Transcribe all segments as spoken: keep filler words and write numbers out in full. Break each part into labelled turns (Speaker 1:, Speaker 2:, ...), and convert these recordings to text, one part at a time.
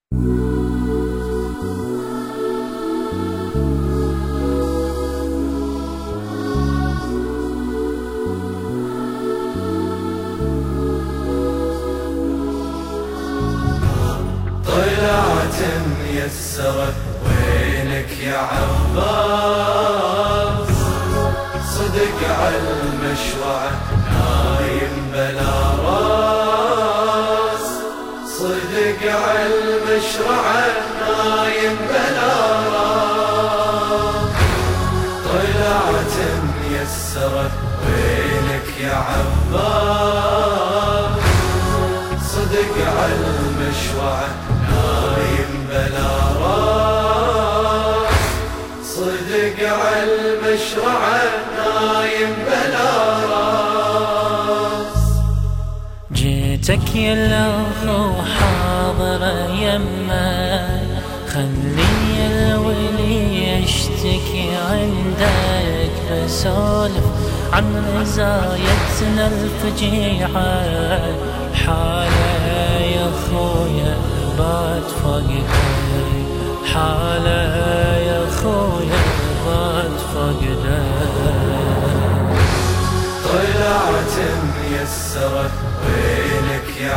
Speaker 1: طلعت ميسرة وينك يا عباس، صدق عالمشرعة نايم بلا راس، صدق عالمشرعة نايم بلا راس. طلعت ميسرة وينك يا عباس، صدق عالمشرعة نايم بلا راس، صدق عالمشرعة نايم بلا راس.
Speaker 2: جيتك يا الاخو حاضرة يمه، خلي الولي يشتكي عندك، بسولف عن رزايتنا الفجيعة، حالة يا خويا بات فقدك، حالة يا خويا بات فقدك.
Speaker 1: طلعت ميسرة وينك يا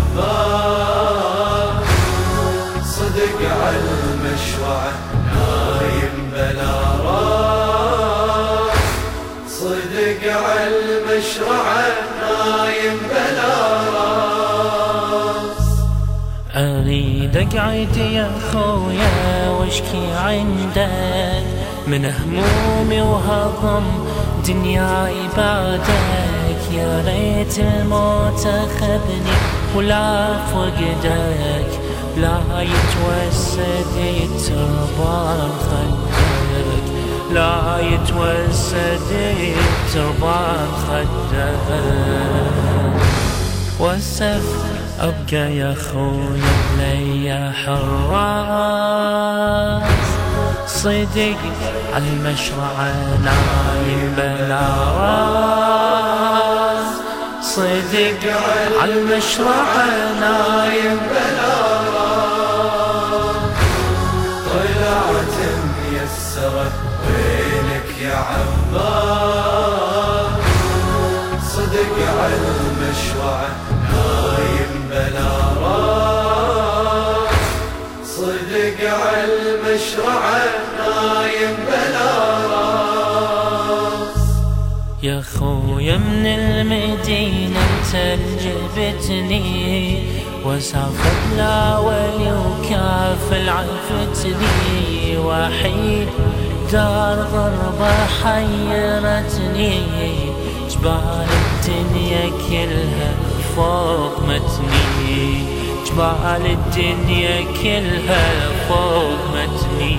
Speaker 1: عباس، صدق عالمشرعة نايم بلا راس، صدق عالمشرعة نايم بلا راس.
Speaker 2: اريد اقعد يا خويا واشكي عندك من همومي وهضم دنياي بعدك، يا ريت الموت اخذني ولا فقدك، لا يتوسد التربان خدك، لا يتوسد التربان خدك. واسف ابقى يا خويا بليا حراس، صدق عالمشرعة نايم بلا راس، صدق عالمشرعة نايم بلا راس.
Speaker 1: طلعت ميسرة وينك يا عباس، صدق عالمشرعة نايم بلا راس، صدق عالمشرعة نايم بلا راس.
Speaker 2: يا خويا من المدينة انت جبتني، وسافر لا ولي وكافل عفتني، وحيد دار غربة حيرتني، جبال الدنيا كلها فوق متني، جبال الدنيا كلها فوق متني.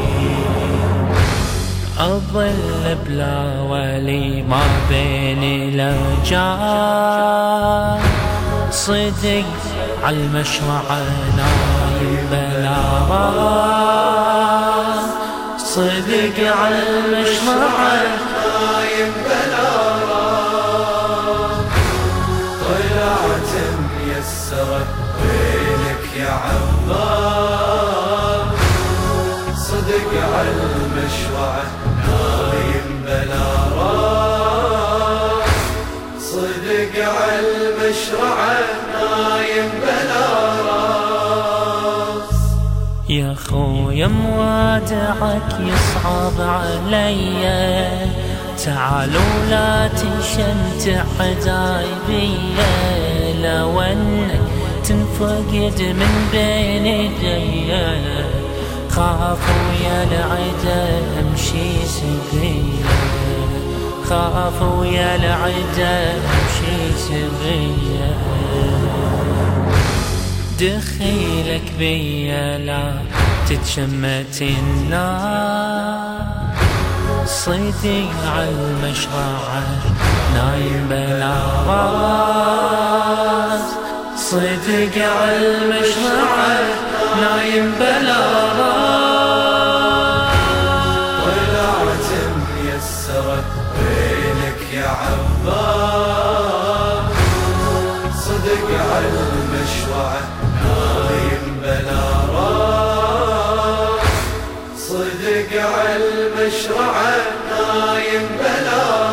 Speaker 2: أظل بلا ولي ما بين الأرجاء، صدق عالمشرعة نايم بلا راس، صدق عالمشرعة
Speaker 1: نايم بلا راس. طلعت ميسرة وينك يا عباس، صدق عالمشرعة نايم بلا راس، صدق عالمشرعة نايم بلا راس.
Speaker 2: يا خويا موادعك يصعب عليا، تعالوا لا تشمتع عذايبيا، لو انك تنفقد من بين ايديا، خافوا يا العدا امشي سبيا، خافوا يا العدا امشي سبيا. دخيلك بيا لا تتشمت النار، صدق عالمشرعة نايم بلا راس، صدق عالمشرعة نايم بلا راس.
Speaker 1: طلعت ميسرة وينك يا عباس، صدق عالمشرعة نايم بلا صدق عالمشرعة نايم بلا